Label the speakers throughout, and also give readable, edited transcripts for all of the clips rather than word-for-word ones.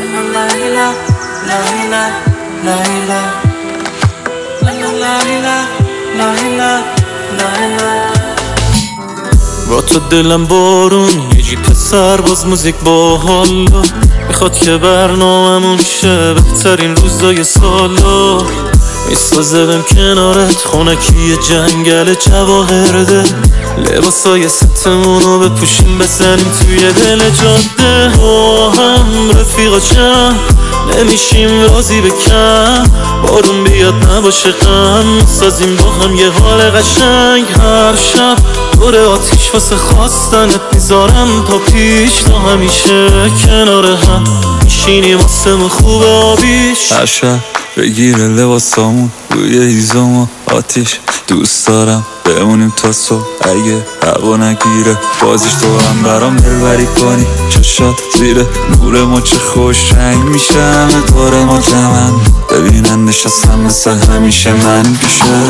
Speaker 1: با تو دلم بارون یه جیپ سرباز موزیک با حالا میخواد که برنامه‌مون شه بهترین روزای سالا میسازه بهم کنارت خونکی جنگل جواهرده لباسای ستمونو بپوشیم بزنیم توی دل جاده با هم رفیقا چند نمیشیم راضی به کم بارون بیاد نباشه غم سازیم با هم یه حال قشنگ هر شب دور آتیش واسه خواستنت میذارم تا پیش تا همیشه کنار هم میشینیم واسه خوب آبیش
Speaker 2: هر شب بگیره لباسامون روی هیزم و آتیش دوست دارم بمونیم تا صبح اگه هوا نگیره بازیش تو هم برام دلبری کنی چشات زیر نور ما چه خوش رنگ میشه همه دور ما جمن ببینن نشستم مثل همیشه من پیشه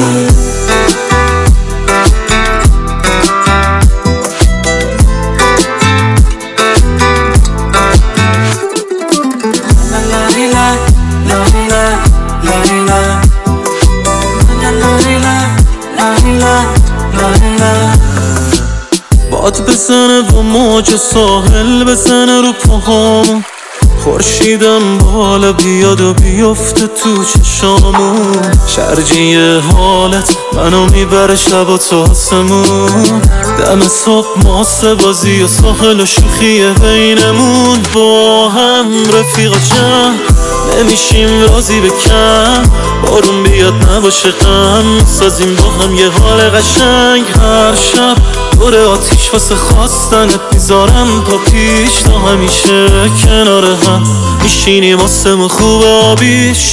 Speaker 1: باد بزنه و موج ساحل بزنه رو پاهامون خورشیدم بالا بیاد و بیفته تو چشامون شرجی حالت منو میبره شب و تا آسمون دم صبح ماسه بازی و ساحل و شوخی بینمون با هم رفیقا جمع نمیشیم راضی به کم بارون بیاد نباشه غم سازیم با هم یه حال قشنگ هر شب دور آتیش واسه خواستنت میذارم تا پیش تا همیشه کنار هم میشینیم واسه خوب آبیش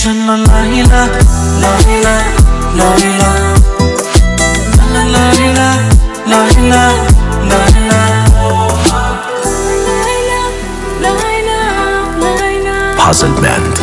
Speaker 3: Puzzle Man